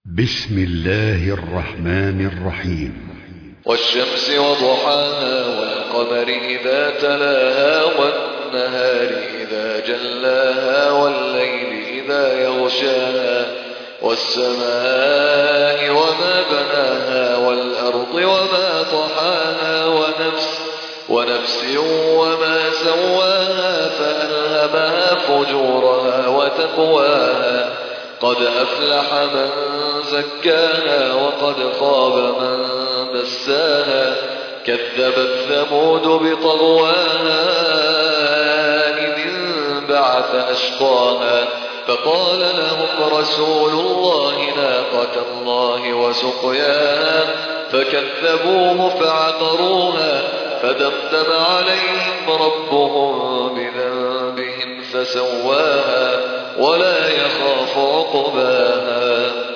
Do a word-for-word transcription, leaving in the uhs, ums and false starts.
بسم الله الرحمن الرحيم. والشمس وضحاها والقمر إذا تلاها والنهار إذا جلاها والليل إذا يغشاها والسماء وما بناها والأرض وما طحاها ونفس ونفس وما سواها فألهمها فجورها وتقواها قد أفلح من زكاها وقد خاب من دساها كذبت ثمود بطغواها إذ انبعث أشقاها فقال لهم رسول الله ناقة الله وسقياها فكذبوه فعقروها فدمدم عليهم ربهم بذنبهم فسواها ولا يخاف عقباها.